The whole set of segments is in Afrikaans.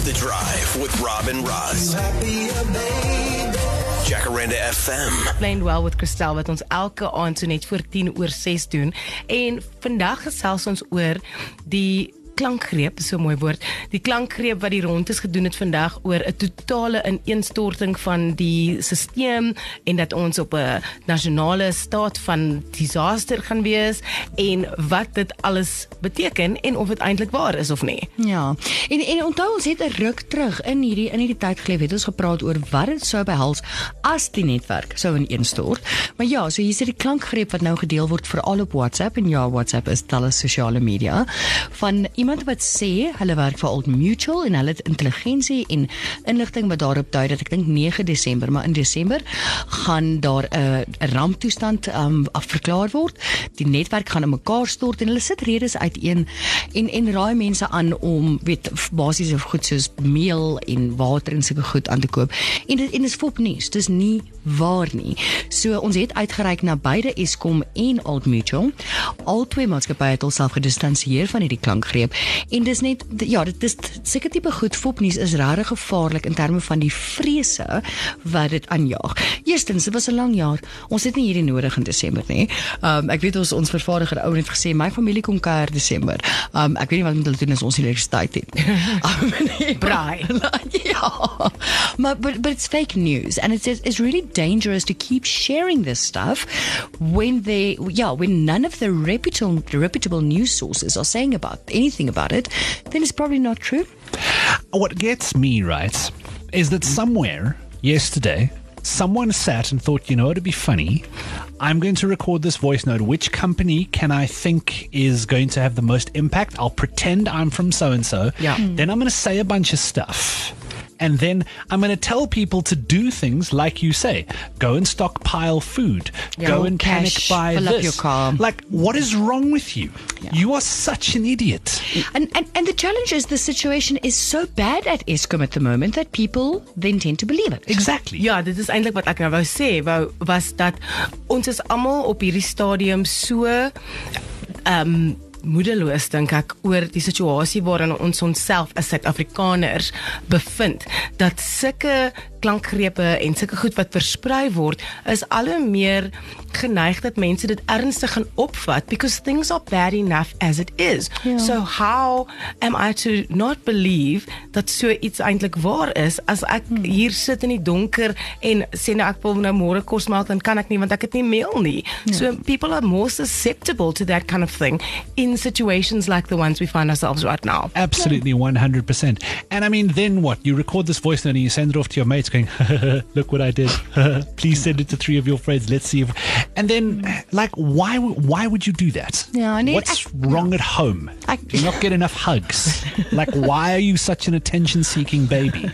The Drive with Rob and Roz. Jacaranda FM. Playing Well with Christel wat ons elke aand so net voor 10:06 doen. En vandag gesels ons oor die klankgreep, so 'n mooi woord. Die klankgreep wat die rondes gedoen het vandag oor 'n totale ineenstorting van die stelsel en dat ons op 'n nasionale staat van disaster gaan wees en wat dit alles beteken en of dit eintlik waar is of nie. Ja, en onthou ons het 'n ruk terug in hierdie tyd geleef het ons gepraat oor wat dit sou behels as die netwerk sou ineenstort. Maar ja, so hier is die klankgreep wat nou gedeel word veral op WhatsApp en ja, WhatsApp is talle sosiale media van iemand wat sê hulle werk vir Old Mutual en hulle het intelligensie en inligting wat daarop dui dat ek dink 9 Desember, maar in Desember gaan daar 'n ramptoestand afverklaar word. Die netwerk gaan in mekaar stort en hulle sit redes uiteen en raai mense aan om basiese goed soos meel en water en sulke goed aan te koop. En dit is fopnuus, dis nie waar nie. So ons het uitgereik na beide Eskom en Old Mutual. Al twee maatskappye het hulself gedistansieer van hierdie klankgreep. En dis net, ja, dit is seker tipe goed, fopnuus is regtig gevaarlik in terme van die vrese wat dit aanjaag. Eerstens, dit was 'n lang jaar. Ons het nie hierdie nodig in Desember nie. Ek weet ons vervaardiger ou het gesê my familie kom kuier Desember. Ek weet nie wat met hulle doen as ons elektrisiteit het nie. Braai. Ja. But it's fake news and it's really dangerous to keep sharing this stuff when none of the reputable news sources are saying about anything about it, then it's probably not true. What gets me, right, is that somewhere yesterday, someone sat and thought, you know, it'd be funny. I'm going to record this voice note. Which company can I think is going to have the most impact? I'll pretend I'm from so-and-so. Yeah. Then I'm going to say a bunch of stuff. And then I'm going to tell people to do things like you say. Go and stockpile food. Yeah. Go and panic Cash, buy fill this. up your car. Like, what is wrong with you? Yeah. You are such an idiot. And the challenge is the situation is so bad at Eskom at the moment that people then tend to believe it. Exactly. Ja, dit is eintlik wat ek nou wou sê, was dat ons is almal op hierdie stadium so moedeloos dink ek oor die situasie waarin ons onsself as Suid-Afrikaners bevind, dat sulke klankgrepe en sulke goed wat versprei word, is al hoe meer geneig dat mense dit ernstig gaan opvat, because things are bad enough as it is. Ja. So how am I to not believe dat so iets eintlik waar is, as ek hier sit in die donker en sê nou ek wil nou môre kos maak, dan kan ek nie, want ek het nie meel nie. So people are more susceptible to that kind of thing in situations like the ones we find ourselves right now. Absolutely, 100%. And I mean, then what? You record this voice note and you send it off to your mates going, look what I did. Please send it to 3 of your friends. Let's see if... And then, like, why would you do that? Yeah, and what's wrong at home? Do you not get enough hugs? Like, why are you such an attention-seeking baby?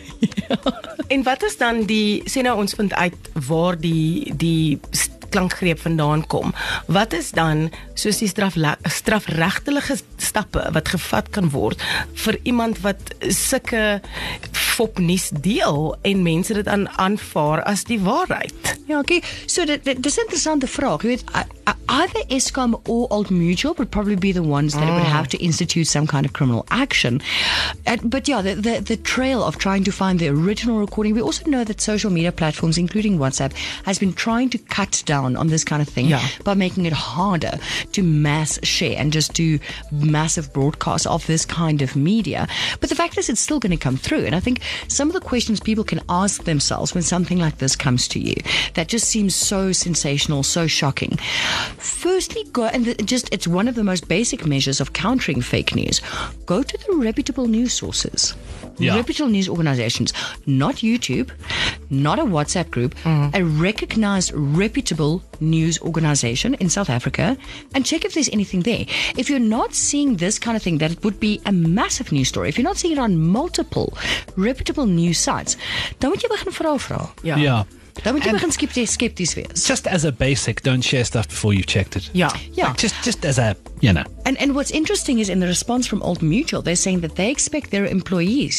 En wat is dan sê nou ons vind uit waar die klankgreep vandaan kom. Wat is dan soos die strafregtelike stappe wat gevat kan word vir iemand wat sulke fopnuus deel en mense dit aanvaar as die waarheid? Ja, okay. So dis 'n interessante vraag. Jy weet, either Eskom or Old Mutual would probably be the ones that would have to institute some kind of criminal action. But yeah, the trail of trying to find the original recording. We also know that social media platforms, including WhatsApp, has been trying to cut down on this kind of thing by making it harder to mass share and just do massive broadcasts of this kind of media. But the fact is, it's still going to come through. And I think some of the questions people can ask themselves when something like this comes to you, that just seems so sensational, so shocking. Firstly, it's one of the most basic measures of countering fake news. Go to the reputable news sources. Yeah. Reputable news organizations, not YouTube, not a WhatsApp group, a recognized reputable news organization in South Africa, and check if there's anything there. If you're not seeing this kind of thing, that it would be a massive news story. If you're not seeing it on multiple reputable news sites, dan moet jy begin vra. Yeah. Dan moet jy begin skepties wees. Just as a basic, don't share stuff before you've checked it. Ja. Like just as a, you know. And what's interesting is in the response from Old Mutual, they're saying that they expect their employees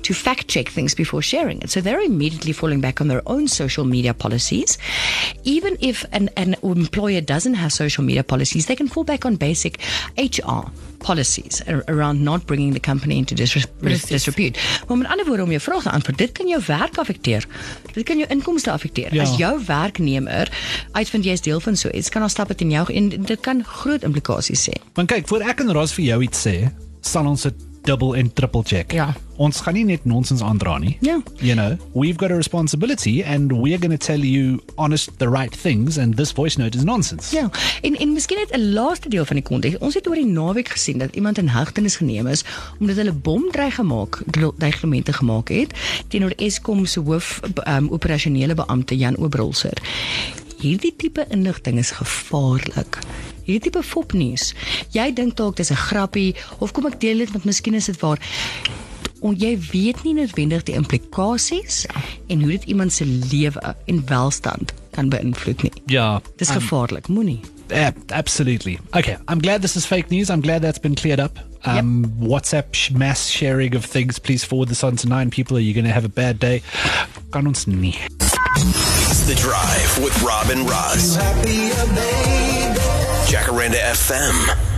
to fact check things before sharing it. So they're immediately falling back on their own social media policies. Even if an employer doesn't have social media policies, they can fall back on basic HR policies around not bringing the company into disrepute. Maar met ander woorde, om jou vraag te antwoord, dit kan jou werk affekteer. Dit kan jou inkomste affekteer. Ja. As jou werknemer uitvind jy is deel van so iets, kan daar stappe teen jou en dit kan groot implikasies hê. Want kyk, voor ek en Ros vir jou iets sê, sal ons dit double en triple check. Ja. Ons gaan nie net nonsens aandra nie. Ja. You know, we've got a responsibility and we're going to tell you the right things, and this voice note is nonsense. Ja, en miskien net 'n laaste deel van die konteks. Ons het oor die naweek gesien dat iemand in hegtenis geneem is omdat hulle bomdreigement gemaak het teenoor Eskom se hoof operasionele beampte Jan Obrolser. Hierdie tipe inligting is gevaarlik. Hierdie tipe fopnuus. Jy dink dalk dis 'n grappie of kom ek deel dit want miskien is dit waar. Jy weet nie noodwendig die implikasies en hoe dit iemand se lewe en welstand kan beïnvloed nie. Ja. Dis gevaarlik, moenie. Absolutely. Okay, I'm glad this is fake news. I'm glad that's been cleared up. WhatsApp mass sharing of things. Please forward this on to 9 people or you're going to have a bad day. Kan ons nie. It's The Drive with Rob and Roz. Jacaranda FM.